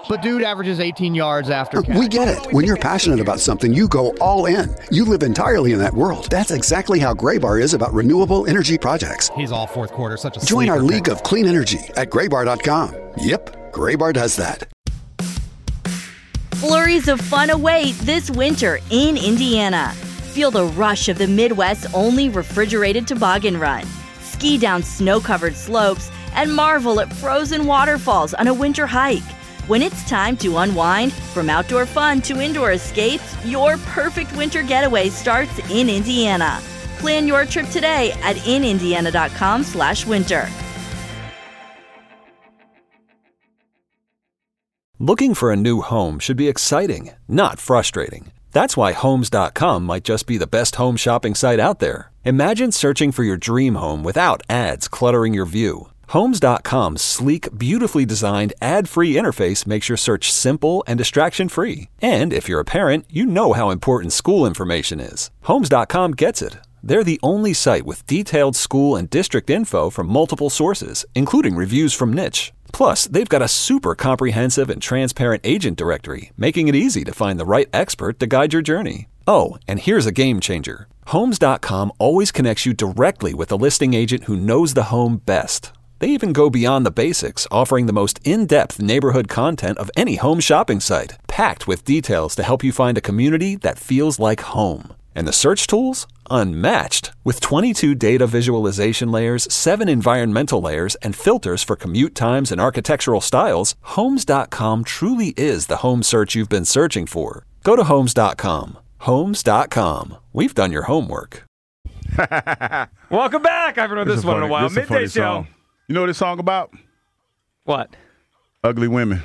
But dude averages 18 yards after catch. We get it. When you're passionate about something, you go all in. You live entirely in that world. That's exactly how Graybar is about renewable energy projects. He's all fourth quarter, such a Join our sleeper league of clean energy at graybar.com. Yep, Graybar does that. Flurries of fun await this winter in Indiana. Feel the rush of the Midwest's only refrigerated toboggan run. Ski down snow-covered slopes and marvel at frozen waterfalls on a winter hike. When it's time to unwind, from outdoor fun to indoor escapes, your perfect winter getaway starts in Indiana. Plan your trip today at inindiana.com/winter. Looking for a new home should be exciting, not frustrating. That's why Homes.com might just be the best home shopping site out there. Imagine searching for your dream home without ads cluttering your view. Homes.com's sleek, beautifully designed, ad-free interface makes your search simple and distraction-free. And if you're a parent, you know how important school information is. Homes.com gets it. They're the only site with detailed school and district info from multiple sources, including reviews from Niche. Plus, they've got a super comprehensive and transparent agent directory, making it easy to find the right expert to guide your journey. Oh, and here's a game changer. Homes.com always connects you directly with a listing agent who knows the home best. They even go beyond the basics, offering the most in-depth neighborhood content of any home shopping site, packed with details to help you find a community that feels like home. And the search tools? Unmatched. With 22 data visualization layers, 7 environmental layers, and filters for commute times and architectural styles, Homes.com truly is the home search you've been searching for. Go to Homes.com. Homes.com. We've done your homework. Welcome back. I haven't heard this one in a while. Midday Show. Song. You know what this song about? What? Ugly women.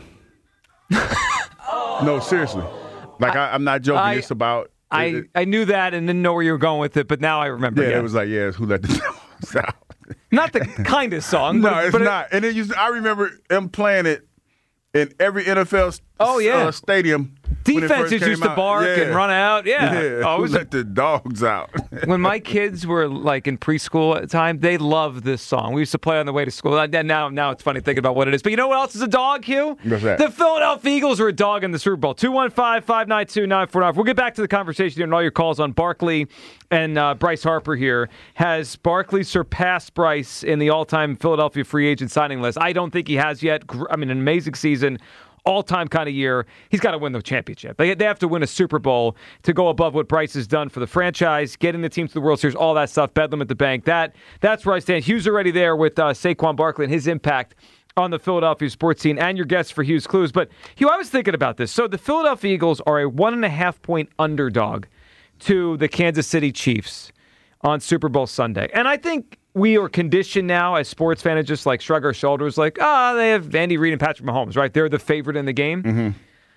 No, seriously. Like, I'm not joking. It's about... I knew that and didn't know where you were going with it, but now I remember. Yeah, it was like, who let the dogs out? Not the kindest song. No, it's not. And I remember them playing it in every NFL stadium. Defenses used to bark and run out. Who let the dogs out? When my kids were like in preschool at the time, they loved this song. We used to play on the way to school. Now it's funny thinking about what it is. But you know what else is a dog, Hugh? What's that? The Philadelphia Eagles are a dog in the Super Bowl. 215-592-9495. We'll get back to the conversation here and all your calls on Barkley and Bryce Harper here. Has Barkley surpassed Bryce in the all-time Philadelphia free agent signing list? I don't think he has yet. I mean, an amazing season. All-time kind of year. He's got to win the championship. They have to win a Super Bowl to go above what Bryce has done for the franchise, getting the team to the World Series, all that stuff, Bedlam at the bank. That's where I stand. Hughes already there with Saquon Barkley and his impact on the Philadelphia sports scene and your guests for Hughes Clues. But, Hugh, I was thinking about this. So the Philadelphia Eagles are a 1.5-point underdog to the Kansas City Chiefs on Super Bowl Sunday. And I think we are conditioned now as sports fans just like shrug our shoulders like, they have Andy Reid and Patrick Mahomes, right? They're the favorite in the game. Mm-hmm.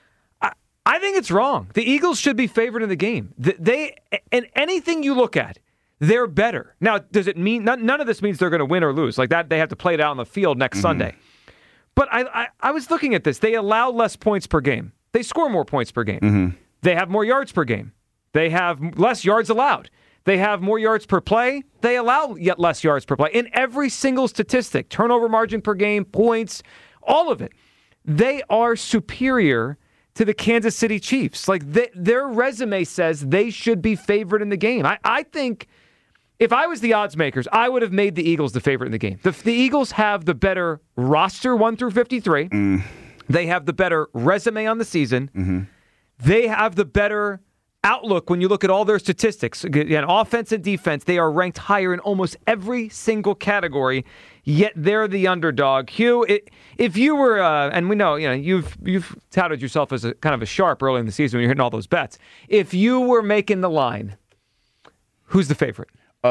I think it's wrong. The Eagles should be favored in the game. And anything you look at, they're better. Now, does it mean none of this means they're going to win or lose? Like that, they have to play it out on the field next Sunday. But I was looking at this. They allow less points per game. They score more points per game. Mm-hmm. They have more yards per game. They have less yards allowed. They have more yards per play. They allow yet less yards per play. In every single statistic, turnover margin per game, points, all of it, they are superior to the Kansas City Chiefs. Like their resume says they should be favored in the game. I think if I was the odds makers, I would have made the Eagles the favorite in the game. The Eagles have the better roster 1 through 53. They have the better resume on the season. They have the better outlook when you look at all their statistics. Again, offense and defense, they are ranked higher in almost every single category, yet they're the underdog. Hugh, if you were, and we know, you've touted yourself as a kind of a sharp early in the season when you're hitting all those bets. If you were making the line, who's the favorite?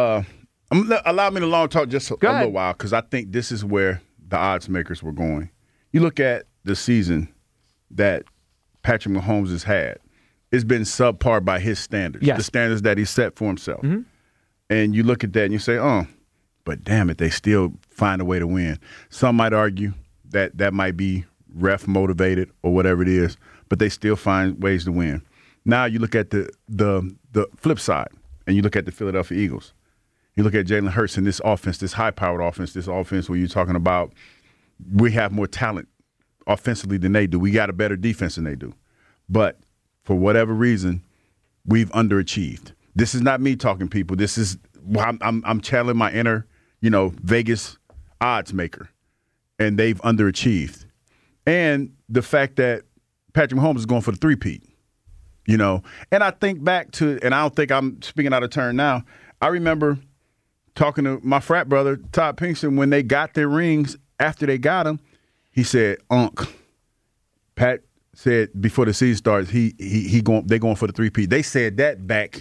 Allow me to long talk just a little while, because I think this is where the odds makers were going. You look at the season that Patrick Mahomes has had. It's been subpar by his standards, the standards that he set for himself. And you look at that and you say, but damn it, they still find a way to win. Some might argue that that might be ref motivated or whatever it is, but they still find ways to win. Now you look at the flip side, and you look at the Philadelphia Eagles. You look at Jalen Hurts in this offense, this high-powered offense, this offense where you're talking about we have more talent offensively than they do. We got a better defense than they do. But for whatever reason, we've underachieved. This is not me talking, people. This is I'm channeling my inner, Vegas odds maker, and they've underachieved. And the fact that Patrick Mahomes is going for the three-peat, and I think back to, and I don't think I'm speaking out of turn now, I remember talking to my frat brother, Todd Pinkston, when they got their rings after they got them. He said, Pat said before the season starts, they're going for the three-peat. They said that back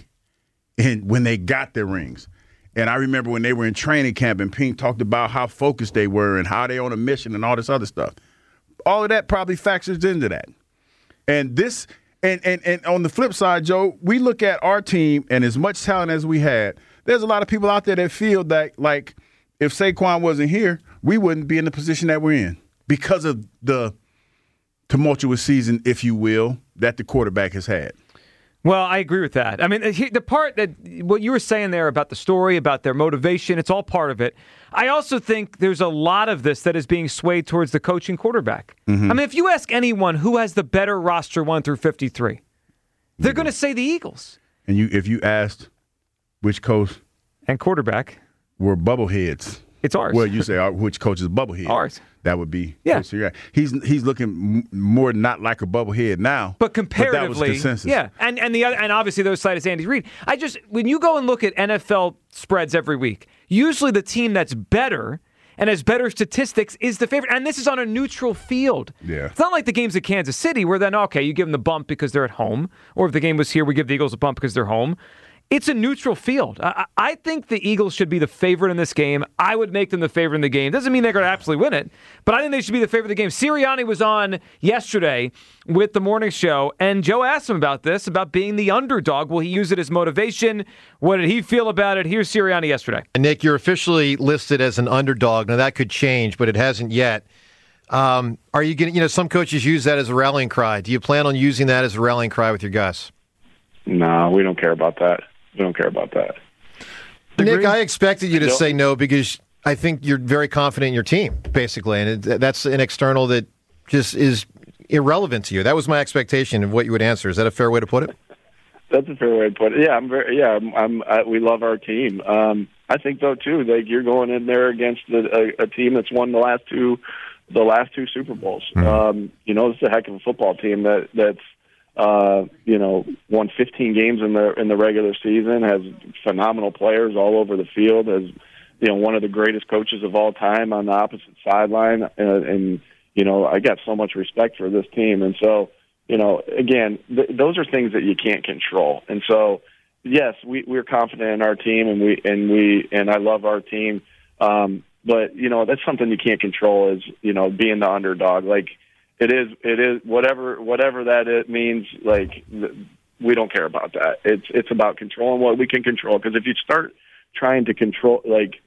when they got their rings. And I remember when they were in training camp and Pink talked about how focused they were and how they on a mission and all this other stuff. All of that probably factors into that. And this and on the flip side, Joe, we look at our team and as much talent as we had, there's a lot of people out there that feel that, like, if Saquon wasn't here, we wouldn't be in the position that we're in because of the tumultuous season, if you will, that the quarterback has had. Well, I agree with that. I mean, the part that what you were saying there about the story, about their motivation, it's all part of it. I also think there's a lot of this that is being swayed towards the coaching quarterback. Mm-hmm. I mean, if you ask anyone who has the better roster 1 through 53, they're going to say the Eagles. And if you asked which coach and quarterback were bubbleheads, it's ours. Well, you say which coach is bubblehead? Ours. That would be He's looking more not like a bubblehead now, but comparatively, that was consensus. Yeah, and obviously the other side is Andy Reid. When you go and look at NFL spreads every week, usually the team that's better and has better statistics is the favorite, and this is on a neutral field. Yeah, it's not like the games at Kansas City where then you give them the bump because they're at home, or if the game was here, we give the Eagles a bump because they're home. It's a neutral field. I think the Eagles should be the favorite in this game. I would make them the favorite in the game. Doesn't mean they're going to absolutely win it, but I think they should be the favorite of the game. Sirianni was on yesterday with the morning show, and Joe asked him about this, about being the underdog. Will he use it as motivation? What did he feel about it? Here's Sirianni yesterday. Nick, you're officially listed as an underdog. Now, that could change, but it hasn't yet. Are you getting, some coaches use that as a rallying cry. Do you plan on using that as a rallying cry with your guys? No, we don't care about that. We don't care about that. Nick, I expected you to say no because I think you're very confident in your team, basically, and that's an external that just is irrelevant to you. That was my expectation of what you would answer. Is that a fair way to put it? That's a fair way to put it. Yeah, we love our team. I think though too, like you're going in there against a team that's won the last two Super Bowls. Mm-hmm. It's a heck of a football team that's won 15 games in the regular season, has phenomenal players all over the field, has, one of the greatest coaches of all time on the opposite sideline. And I got so much respect for this team. And so, again, those are things that you can't control. And so, yes, we're confident in our team and I love our team. But, that's something you can't control is, being the underdog. Like, It is whatever that means. Like, we don't care about that. It's about controlling what we can control. Because if you start trying to control,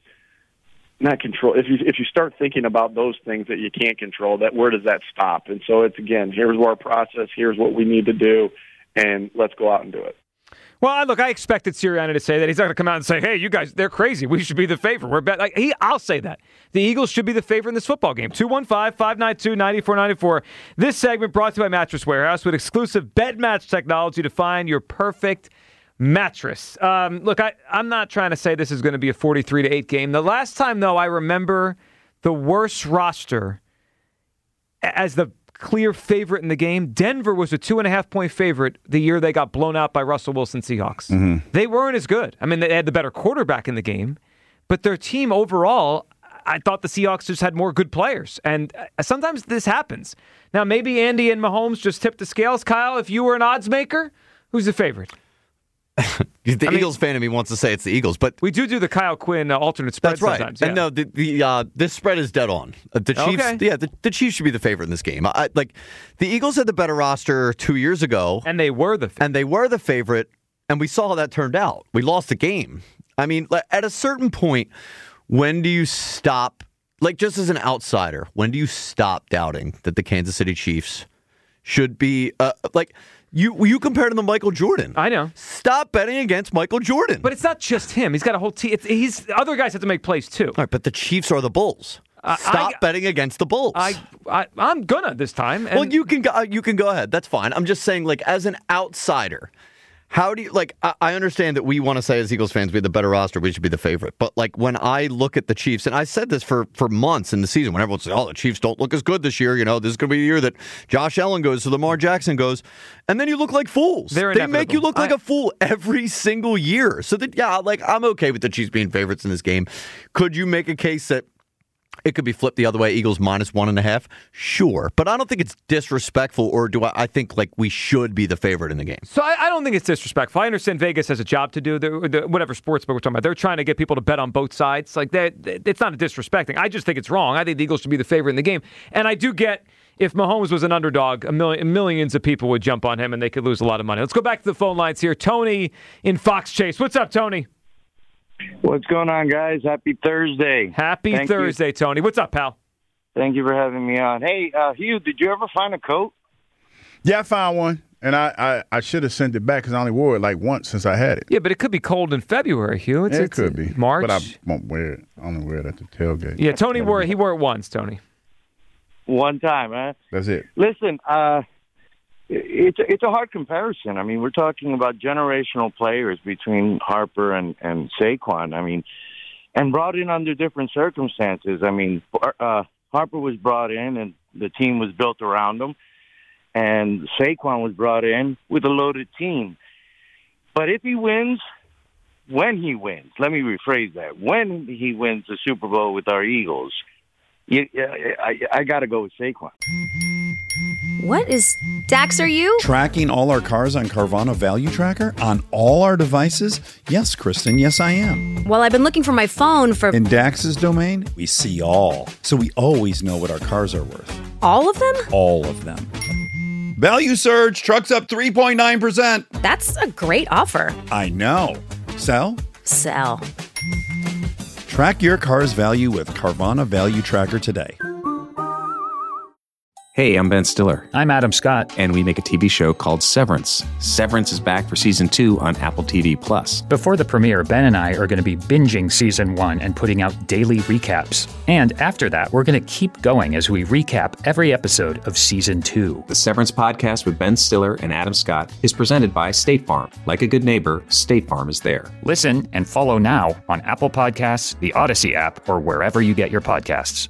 if you start thinking about those things that you can't control, where does that stop? And so it's, again, here's our process. Here's what we need to do, and let's go out and do it. Well, look, I expected Sirianni to say that. He's not going to come out and say, hey, you guys, they're crazy. We should be the favorite. I'll say that. The Eagles should be the favorite in this football game. 215-592-9494. This segment brought to you by Mattress Warehouse with exclusive bed match technology to find your perfect mattress. Look, I'm not trying to say this is going to be a 43-8 game. The last time, though, I remember the worst roster as the clear favorite in the game. Denver was a 2.5-point favorite the year they got blown out by Russell Wilson Seahawks. Mm-hmm. They weren't as good. I mean, they had the better quarterback in the game, but their team overall, I thought the Seahawks just had more good players. And sometimes this happens. Now, maybe Andy and Mahomes just tipped the scales. Kyle, if you were an odds maker, who's the favorite? Eagles fan of me wants to say it's the Eagles, but we do the Kyle Quinn alternate spread. That's right. Sometimes. Yeah. And no, this spread is dead on. The Chiefs, the Chiefs should be the favorite in this game. The Eagles had the better roster 2 years ago, and they were the favorite, and we saw how that turned out. We lost the game. I mean, at a certain point, when do you stop? Just as an outsider, when do you stop doubting that the Kansas City Chiefs should be You compared him to Michael Jordan. I know. Stop betting against Michael Jordan. But it's not just him. He's got a whole team. Other guys have to make plays too. All right, but the Chiefs are the Bulls. Stop betting against the Bulls. I'm gonna this time. Well, you can go ahead. That's fine. I'm just saying, like, as an outsider, how do you, like, I understand that we want to say as Eagles fans we have the better roster, we should be the favorite. But, like, when I look at the Chiefs, and I said this for months in the season, when everyone says, the Chiefs don't look as good this year, this is going to be the year that Josh Allen goes, so Lamar Jackson goes, and then you look like fools. They make you look like a fool every single year. So that, I'm okay with the Chiefs being favorites in this game. Could you make a case that it could be flipped the other way, Eagles -1.5? Sure. But I don't think it's disrespectful, or I think, like, we should be the favorite in the game. So I don't think it's disrespectful. I understand Vegas has a job to do, whatever sportsbook we're talking about. They're trying to get people to bet on both sides. Like, it's not a disrespecting. I just think it's wrong. I think the Eagles should be the favorite in the game. And I do get, if Mahomes was an underdog, millions of people would jump on him and they could lose a lot of money. Let's go back to the phone lines here. Tony in Fox Chase. What's up, Tony? What's going on, guys? Happy Thursday. Happy Thursday, Tony. What's up, pal? Thank you for having me on. Hey, Hugh, did you ever find a coat? Yeah, I found one, and I should have sent it back because I only wore it like once since I had it. Yeah, but it could be cold in February, Hugh. It could be. March. But I won't wear it. I only wear it at the tailgate. Yeah, Tony wore it once, Tony. One time, huh? That's it. Listen, it's a hard comparison. I mean, we're talking about generational players between Harper and Saquon. I mean, and brought in under different circumstances. I mean, Harper was brought in and the team was built around him, and Saquon was brought in with a loaded team. But if he wins, when he wins, let me rephrase that, when he wins the Super Bowl with our Eagles, I got to go with Saquon. What is Dax, are you? Tracking all our cars on Carvana Value Tracker on all our devices? Yes, Kristen, yes, I am. Well, I've been looking for my phone for... In Dax's domain, we see all. So we always know what our cars are worth. All of them? All of them. Value surge, trucks up 3.9%. That's a great offer. I know. Sell? Sell. Track your car's value with Carvana Value Tracker today. Hey, I'm Ben Stiller. I'm Adam Scott. And we make a TV show called Severance. Severance is back for Season 2 on Apple TV+. Before the premiere, Ben and I are going to be binging Season 1 and putting out daily recaps. And after that, we're going to keep going as we recap every episode of Season 2. The Severance podcast with Ben Stiller and Adam Scott is presented by State Farm. Like a good neighbor, State Farm is there. Listen and follow now on Apple Podcasts, the Odyssey app, or wherever you get your podcasts.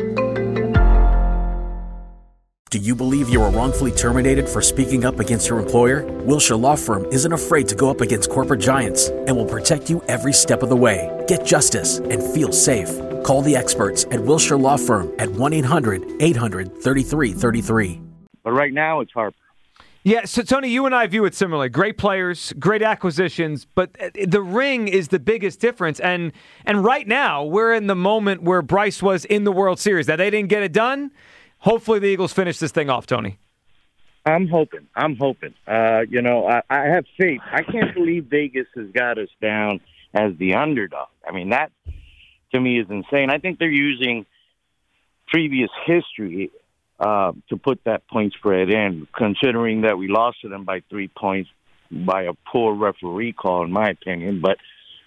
Do you believe you were wrongfully terminated for speaking up against your employer? Wilshire Law Firm isn't afraid to go up against corporate giants and will protect you every step of the way. Get justice and feel safe. Call the experts at Wilshire Law Firm at 1-800-800-3333. But right now, it's Harper. Yeah, so Tony, you and I view it similarly. Great players, great acquisitions, but the ring is the biggest difference. And right now, we're in the moment where Bryce was in the World Series. Now, they didn't get it done. Hopefully the Eagles finish this thing off, Tony. I'm hoping. I have faith. I can't believe Vegas has got us down as the underdog. I mean, that, to me, is insane. I think they're using previous history to put that point spread in, considering that we lost to them by 3 points by a poor referee call, in my opinion. But,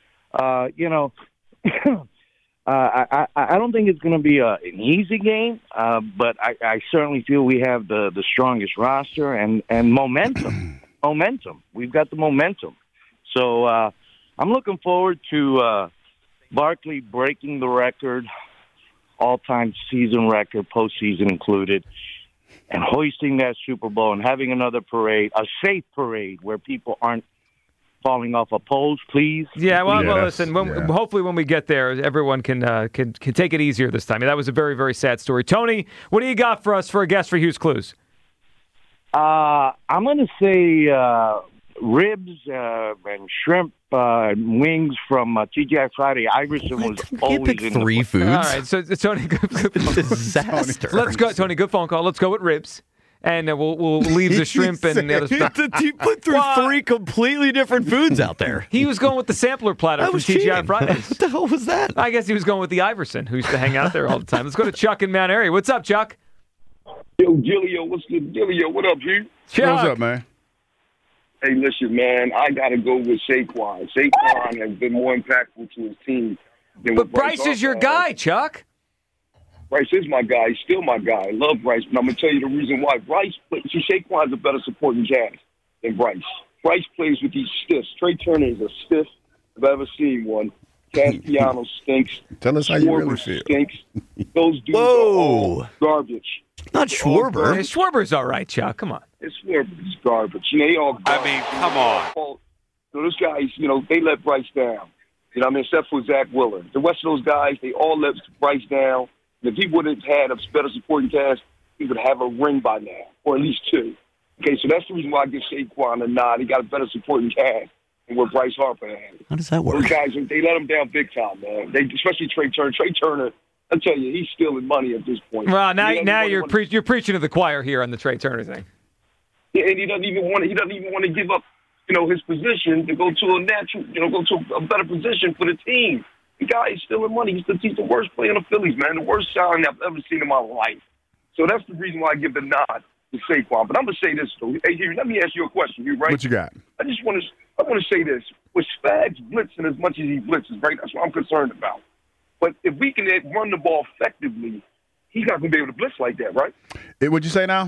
I don't think it's going to be an easy game, but I certainly feel we have the strongest roster and momentum. We've got the momentum. So I'm looking forward to Barkley breaking the record, all-time season record, postseason included, and hoisting that Super Bowl and having another parade, a safe parade where people aren't falling off of poles, please. Yeah, well, listen. Hopefully, when we get there, everyone can take it easier this time. That was a very, very sad story. Tony, what do you got for us for a guess for Hughes Clues? I'm going to say ribs and shrimp wings from TGI Friday. Iverson was always in three foods. All right, so Tony, good disaster. Let's go, Tony. Good phone call. Let's go with ribs. And we'll leave the shrimp and the other stuff. You put through three completely different foods out there. He was going with the sampler platter from TGI Fridays. What the hell was that? I guess he was going with the Iverson, who used to hang out there all the time. Let's go to Chuck in Mount Airy. What's up, Chuck? Yo, Gilio, what's good? Gilio, what up, G? Chuck. What's up, man? Hey, listen, man, I got to go with Saquon. Saquon has been more impactful to his team than But Bryce is your guy, Chuck. Bryce is my guy. He's still my guy. I love Bryce, but I'm going to tell you the reason why. Saquon's a better supporting cast than Bryce. Bryce plays with these stiffs. Trey Turner is a stiff if I've ever seen one. Castellanos stinks. Tell us how you really feel. Stinks. Those dudes are all garbage. Not Schwarber. Schwarber's all right, Chuck. Come on. It's Schwarber's garbage. They all garbage. I mean, come on. So those guys, they let Bryce down. Except for Zach Willard. The rest of those guys, they all let Bryce down. And if he would have had a better supporting cast, he would have a ring by now, or at least 2. Okay, so that's the reason why I give Saquon a nod. He got a better supporting cast than what Bryce Harper had. How does that work? Those guys, they let him down big time, man. Especially Trey Turner. Trey Turner, I tell you, he's stealing money at this point. Well, now you're preaching to the choir here on the Trey Turner thing. Yeah, and he doesn't even want to give up, his position to go to go to a better position for the team. The guy is stealing money. He's the worst player in the Phillies, man. The worst signing I've ever seen in my life. So that's the reason why I give the nod to Saquon. But I'm gonna say this though. Hey, Hugh, let me ask you a question. You right? What you got? I want to say this. With Spags blitzing as much as he blitzes, right? That's what I'm concerned about. But if we can run the ball effectively, he's not gonna be able to blitz like that, right? What'd you say now?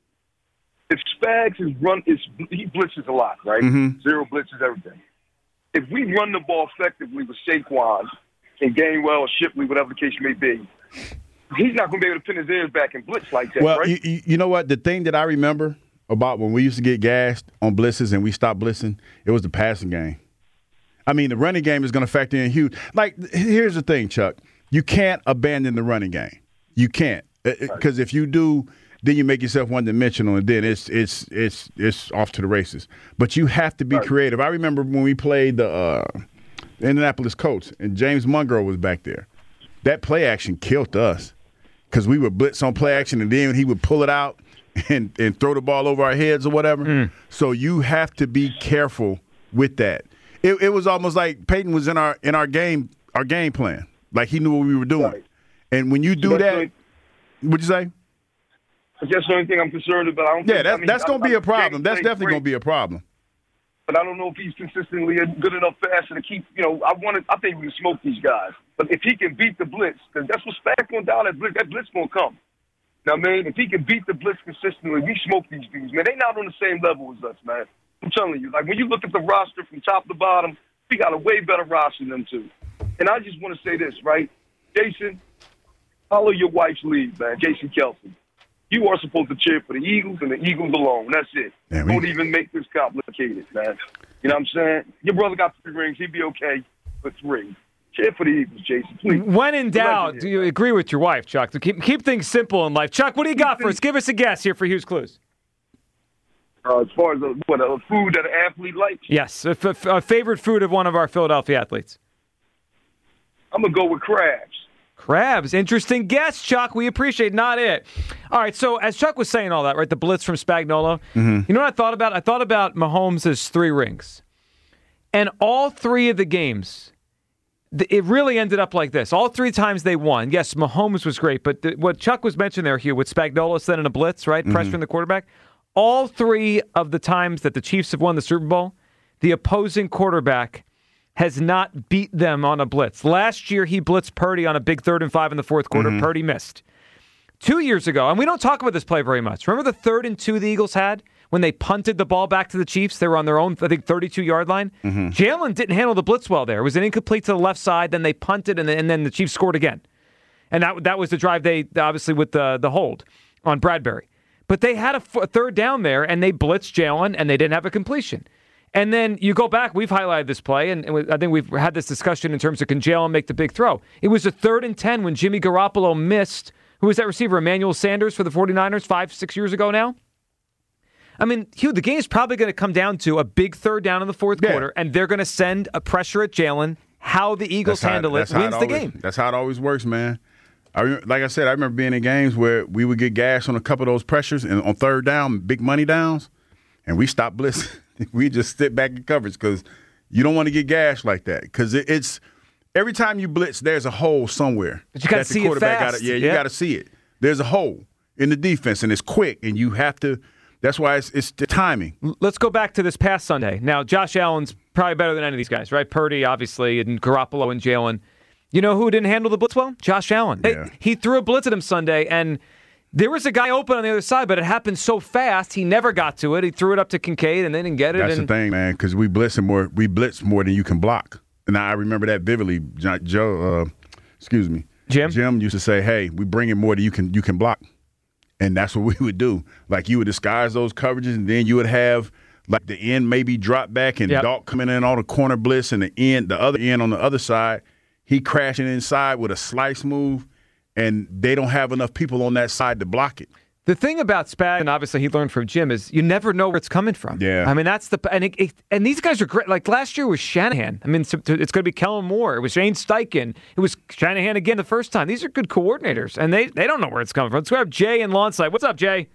If Spags he blitzes a lot, right? Mm-hmm. 0 blitzes, everything. If we run the ball effectively with Saquon and Gainwell or Shipley, whatever the case may be, he's not going to be able to pin his ears back and blitz like that, well, right? You know what? The thing that I remember about when we used to get gassed on blitzes and we stopped blitzing, it was the passing game. I mean, the running game is going to factor in huge. Like, here's the thing, Chuck. You can't abandon the running game. You can't. Because if you do – then you make yourself one-dimensional, and then it's off to the races. But you have to be creative. I remember when we played the Indianapolis Colts, and James Monroe was back there. That play action killed us because we would blitz on play action, and then he would pull it out and throw the ball over our heads or whatever. So you have to be careful with that. It was almost like Peyton was in our game plan, like he knew what we were doing. Right. And when you do that, what'd you say? That's the only thing I'm concerned about. That's going to be a problem. That's definitely going to be a problem. But I don't know if he's consistently a good enough passer to keep, I think we can smoke these guys. But if he can beat the blitz, because that's what Spags going down, that blitz going to come. You know what I mean? If he can beat the blitz consistently, we smoke these dudes, man. They not on the same level as us, man. I'm telling you. Like, when you look at the roster from top to bottom, we got a way better roster than them two. And I just want to say this, right? Jason, follow your wife's lead, man. Jason Kelce. You are supposed to cheer for the Eagles and the Eagles alone. That's it. Don't even make this complicated, man. You know what I'm saying? Your brother got 3 rings. He'd be okay with 3. Cheer for the Eagles, Jason, please. When in doubt, do you agree with your wife, Chuck? To keep things simple in life. Chuck, what do you got for us? Give us a guess here for Hughes Clues. As far as a food that an athlete likes? Yes, a favorite food of one of our Philadelphia athletes. I'm going to go with crabs. Crabs. Interesting guess, Chuck. We appreciate not it. All right, so as Chuck was saying all that, right, the blitz from Spagnuolo, you know what I thought about? I thought about Mahomes' 3 rings. And all 3 of the games, it really ended up like this. All 3 times they won. Yes, Mahomes was great, but what Chuck was mentioning there, Hugh, with Spagnuolo sending a blitz, right, pressuring the quarterback, all 3 of the times that the Chiefs have won the Super Bowl, the opposing quarterback has not beat them on a blitz. Last year, he blitzed Purdy on a big 3rd and 5 in the 4th quarter. Purdy missed. 2 years ago, and we don't talk about this play very much. Remember the 3rd and 2 the Eagles had when they punted the ball back to the Chiefs? They were on their own, I think, 32-yard line. Jalen didn't handle the blitz well there. It was an incomplete to the left side. Then they punted, and then the Chiefs scored again. And that was the drive they, obviously, with the hold on Bradbury. But they had a 3rd down there, and they blitzed Jalen, and they didn't have a completion. And then you go back, we've highlighted this play, and I think we've had this discussion in terms of can Jalen make the big throw. It was a 3rd and 10 when Jimmy Garoppolo missed, who was that receiver, Emmanuel Sanders for the 49ers 5-6 years ago now? I mean, Hugh, the game's probably going to come down to a big 3rd down in the 4th quarter, and they're going to send a pressure at Jalen. How the Eagles handle it wins the game. That's how it always works, man. Like I said, I remember being in games where we would get gashed on a couple of those pressures, and on 3rd down, big money downs, and we stopped blitzing. We just sit back in coverage because you don't want to get gashed like that. Because it's every time you blitz, there's a hole somewhere. But you got to see it fast. You got to see it. There's a hole in the defense, and it's quick, and you have to. That's why it's the timing. Let's go back to this past Sunday. Now, Josh Allen's probably better than any of these guys, right? Purdy, obviously, and Garoppolo and Jalen. You know who didn't handle the blitz well? Josh Allen. Yeah. He threw a blitz at him Sunday, and there was a guy open on the other side, but it happened so fast, he never got to it. He threw it up to Kincaid, and they didn't get it. That's the thing, man, because we blitz more than you can block. And I remember that vividly. Jim used to say, hey, we bring in more than you can block. And that's what we would do. Like, you would disguise those coverages, and then you would have like the end maybe drop back and Dalk coming in on the corner blitz, and the other end on the other side, he crashing inside with a slice move, and they don't have enough people on that side to block it. The thing about Spag, and obviously he learned from Jim, is you never know where it's coming from. Yeah. I mean, that's and these guys are great. Like last year was Shanahan. I mean, it's going to be Kellen Moore. It was Shane Steichen. It was Shanahan again the first time. These are good coordinators, and they don't know where it's coming from. Let's grab Jay in Lawnside. What's up, Jay?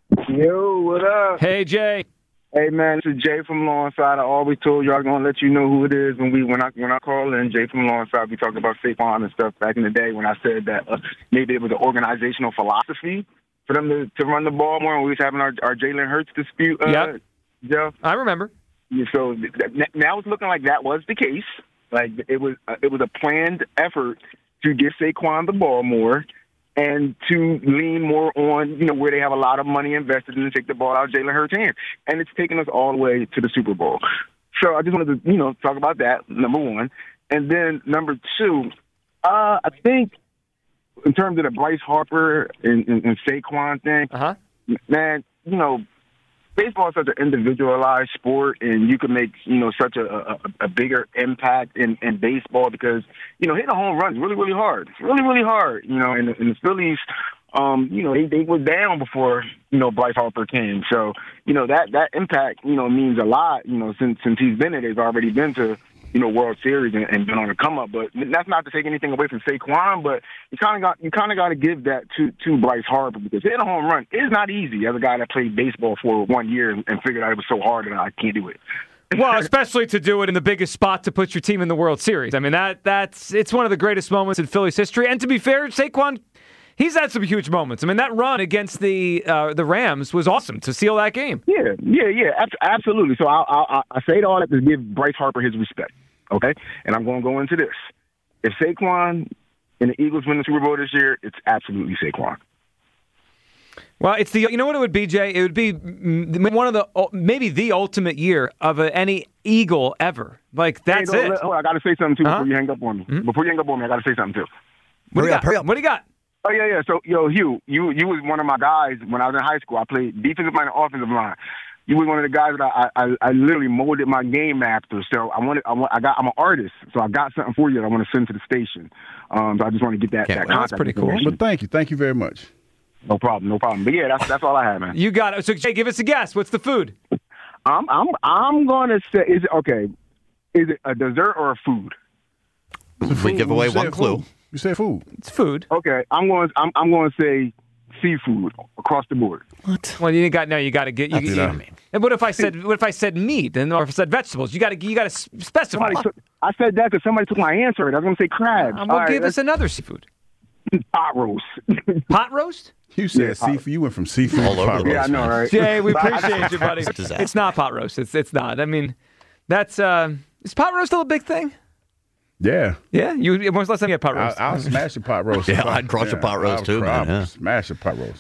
Yo, what up? Hey, Jay. Hey, man, this is Jay from Lawnside. I always told you I was going to let you know who it is when I call in. Jay from Lawnside, we talked about Saquon and stuff back in the day when I said that maybe it was an organizational philosophy for them to run the ball more when we was having our Jalen Hurts dispute. Joe, I remember. Yeah, so now it's looking like that was the case. Like it was a planned effort to give Saquon the ball more and to lean more on, where they have a lot of money invested and take the ball out of Jalen Hurts' hands. And it's taken us all the way to the Super Bowl. So I just wanted to, talk about that, number one. And then number two, I think in terms of the Bryce Harper and Saquon thing, man, baseball is such an individualized sport, and you can make, such a bigger impact in baseball because, hitting a home run is really, really hard. It's really, really hard, and the Phillies, they were down before, Bryce Harper came. So, that impact, means a lot, since he's been there. They've already been to, World Series and been on the come up. But that's not to take anything away from Saquon, but you kind of got to give that to Bryce Harper because hitting a home run is not easy as a guy that played baseball for 1 year and figured out it was so hard and I can't do it. Well, especially to do it in the biggest spot to put your team in the World Series. I mean, it's one of the greatest moments in Phillies history. And to be fair, Saquon, he's had some huge moments. I mean, that run against the Rams was awesome to seal that game. Yeah, absolutely. So I say all that to give Bryce Harper his respect, okay? And I'm going to go into this. If Saquon and the Eagles win the Super Bowl this year, it's absolutely Saquon. Well, it's you know what it would be, Jay? It would be one of maybe the ultimate year of any Eagle ever. Like, that's it. I got to say something, too, before you hang up on me. Mm-hmm. Before you hang up on me, I got to say something, too. Hurry up. What do you got? Oh, yeah. So, Hugh, you was one of my guys when I was in high school. I played defensive line and offensive line. You were one of the guys that I literally molded my game after. So I'm an artist, so I got something for you that I want to send to the station. So I just want to get that contact. That's pretty cool. But thank you very much. No problem. But yeah, that's all I have, man. You got it. So Jay, give us a guess. What's the food? I'm going to say, is it a dessert or a food? We give away one clue. You say food. It's food. Okay, I'm going to say seafood across the board. What? Well, you got to get. And what if I said meat, or if I said vegetables? You got to specify. I said that because somebody took my answer. I was going to say crab. Give us another seafood. Pot roast. Pot roast? You said seafood. You went from seafood all over. Yeah, I know, right? Jay, we appreciate you, buddy. It's not pot roast. It's not. I mean, that's is pot roast still a big thing? Yeah. Yeah? When was the last time you had pot roast? I'll smash a pot roast. Yeah, I'd crush a pot roast too, man. Yeah. Smash a pot roast.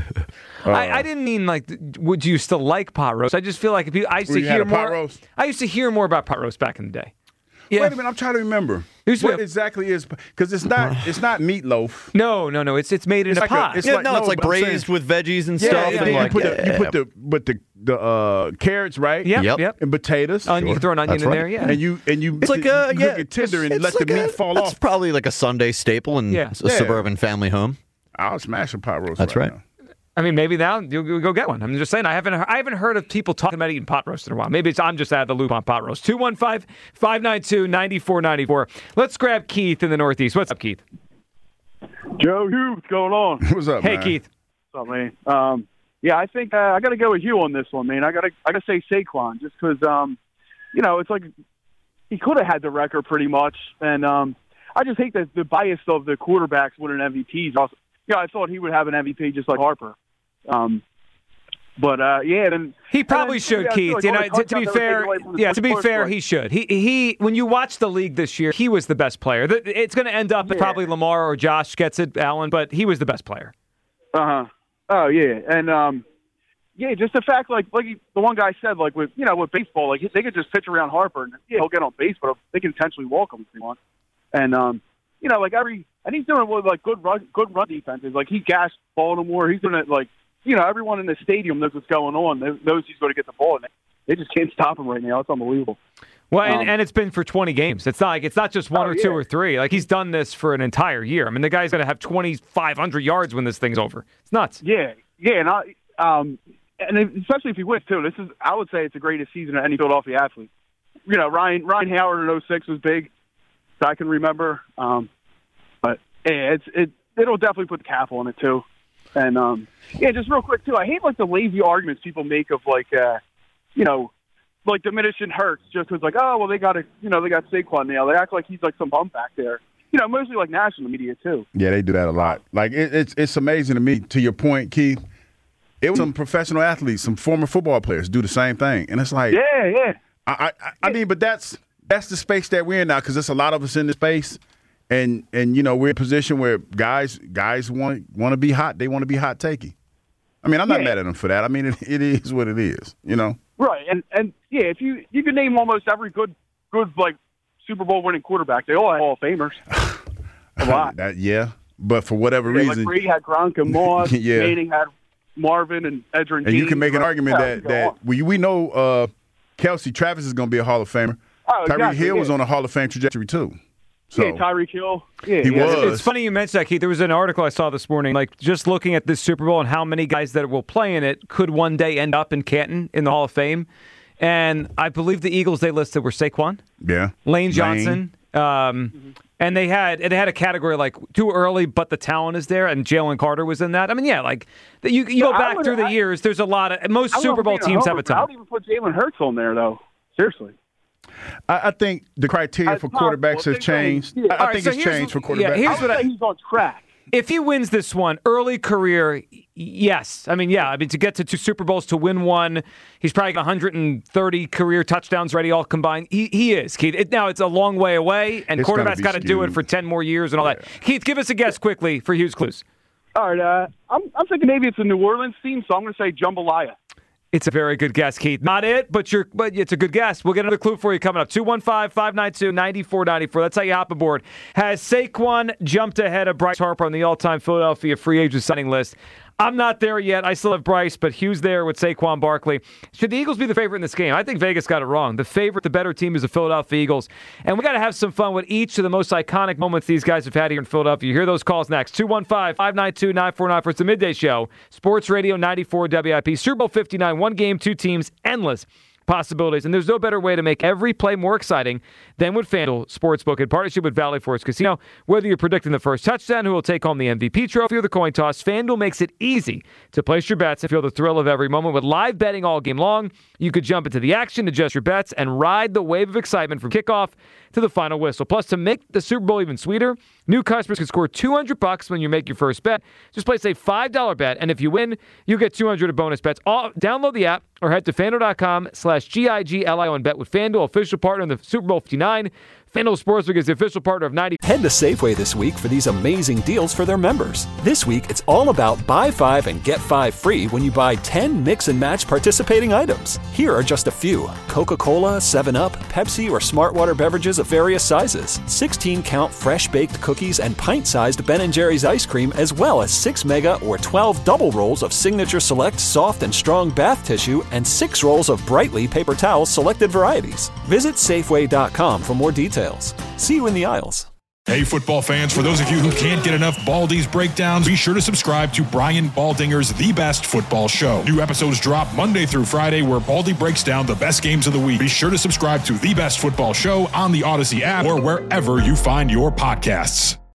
I didn't mean would you still like pot roast? I just feel like I used to hear more. Pot roast? I used to hear more about pot roast back in the day. Yeah. Wait a minute, I'm trying to remember. What exactly is, because it's not meatloaf. No. It's made in a pot. It's like braised with veggies and stuff. Yeah, and you put the carrots, right? Yep. And potatoes. You throw an onion in there, yeah. And you it's like cook it tender and let the meat fall off. It's probably like a Sunday staple in a suburban family home. I'll smash a pot roast. That's right. Now. I mean, maybe now you'll go get one. I'm just saying, I haven't heard of people talking about eating pot roast in a while. Maybe I'm just out of the loop on pot roast. 215-592-9494. Let's grab Keith in the Northeast. What's up, Keith? Joe, Hugh, what's going on? What's up, man? Hey, Keith. What's up, man? Yeah, I think I got to go with Hugh on this one, man. I got to say Saquon just because, it's like he could have had the record pretty much, and I just hate the bias of the quarterbacks winning MVPs. Also, I thought he would have an MVP just like Harper. But then he probably should, Keith. Like, you know, to be fair, he should. He when you watch the league this year, he was the best player. It's going to end up probably Lamar or Josh gets it, Allen, but he was the best player. Oh yeah, and just the fact like the one guy said, like with baseball, like they could just pitch around Harper and he'll get on base, but they can potentially walk him if they want. And and he's doing it with like good run defenses. Like he gassed Baltimore. He's doing it like everyone in the stadium knows what's going on. They knows he's going to get the ball, and they just can't stop him right now. It's unbelievable. Well, and it's been for 20 games. It's not just one or two or three. Like he's done this for an entire year. I mean, the guy's going to have 2,500 yards when this thing's over. It's nuts. Yeah, and especially if he wins too. I would say it's the greatest season of any Philadelphia athlete. Ryan Howard in 06 was big, so I can remember. But it'll definitely put the cap on it too. And just real quick too, I hate like the lazy arguments people make of like diminishing Hurts just because like, oh well they got Saquon now. They act like he's like some bump back there. Mostly like national media too. Yeah, they do that a lot. Like it's amazing to me. To your point, Keith. It was some professional athletes, some former football players do the same thing, and it's like, I mean, but that's the space that we're in now because there's a lot of us in this space, and we're in a position where guys want to be hot. They want to be hot takey. I mean, I'm not mad at them for that. I mean, it is what it is, Right, and if you can name almost every good like Super Bowl winning quarterback, they all have Hall of Famers. A lot. But for whatever reason, like Brady had Gronk and Moss. Manning had Marvin and Edgerrin. And you can make an argument that we know Kelsey Travis is going to be a Hall of Famer. Tyreek Hill was on a Hall of Fame trajectory too. So, Tyreek Hill. He was. It's funny you mentioned that, Keith. There was an article I saw this morning, like just looking at this Super Bowl and how many guys that will play in it could one day end up in Canton in the Hall of Fame. And I believe the Eagles they listed were Saquon, Lane Johnson, and it had a category like too early, but the talent is there, and Jalen Carter was in that. I mean, like you go back through the years. There's a lot of most Super Bowl teams have a ton. I don't even put Jalen Hurts on there though. Seriously. I think the criteria for quarterbacks has changed. I think it's changed for quarterbacks. He's on track. If he wins this one, early career, yes. I mean, to get to 2 Super Bowls, to win one, he's probably got 130 career touchdowns ready, all combined. He is, Keith. Now, it's a long way away, and quarterback's got to do it for 10 more years and all that. Keith, give us a guess quickly for Hughes Clues. All right. I'm thinking maybe it's a New Orleans team, so I'm going to say Jambalaya. It's a very good guess, Keith. Not it, but it's a good guess. We'll get another clue for you coming up. 215-592-9494. That's how you hop aboard. Has Saquon jumped ahead of Bryce Harper on the all-time Philadelphia free agent signing list? I'm not there yet. I still have Bryce, but Hughes there with Saquon Barkley. Should the Eagles be the favorite in this game? I think Vegas got it wrong. The favorite, the better team is the Philadelphia Eagles. And we got to have some fun with each of the most iconic moments these guys have had here in Philadelphia. You hear those calls next. 215-592-9494. It's the Midday Show. Sports Radio 94 WIP. Super Bowl 59. 1 game, 2 teams. Endless possibilities. And there's no better way to make every play more exciting than with FanDuel Sportsbook in partnership with Valley Forge Casino. Whether you're predicting the first touchdown, who will take home the MVP trophy, or the coin toss, FanDuel makes it easy to place your bets and feel the thrill of every moment. With live betting all game long, you could jump into the action, adjust your bets, and ride the wave of excitement from kickoff to the final whistle. Plus, to make the Super Bowl even sweeter, new customers can score $200 when you make your first bet. Just place a $5 bet, and if you win, you get $200 of bonus bets. Download the app or head to FanDuel.com/GIGLIO and bet with FanDuel, official partner in the Super Bowl 59. FanDuel Sportsbook is the official partner of 90. Head to Safeway this week for these amazing deals for their members. This week, it's all about buy 5 and get 5 free when you buy 10 mix and match participating items. Here are just a few: Coca-Cola, 7-Up, Pepsi, or Smartwater beverages of various sizes, 16-count fresh-baked cookies, and pint-sized Ben & Jerry's ice cream, as well as 6 mega or 12 double rolls of Signature Select soft and strong bath tissue and 6 rolls of Brightly paper towels, selected varieties. Visit Safeway.com for more details. See you in the aisles. Hey, football fans, for those of you who can't get enough Baldy's breakdowns, be sure to subscribe to Brian Baldinger's The Best Football Show. New episodes drop Monday through Friday, where Baldy breaks down the best games of the week. Be sure to subscribe to The Best Football Show on the Odyssey app or wherever you find your podcasts.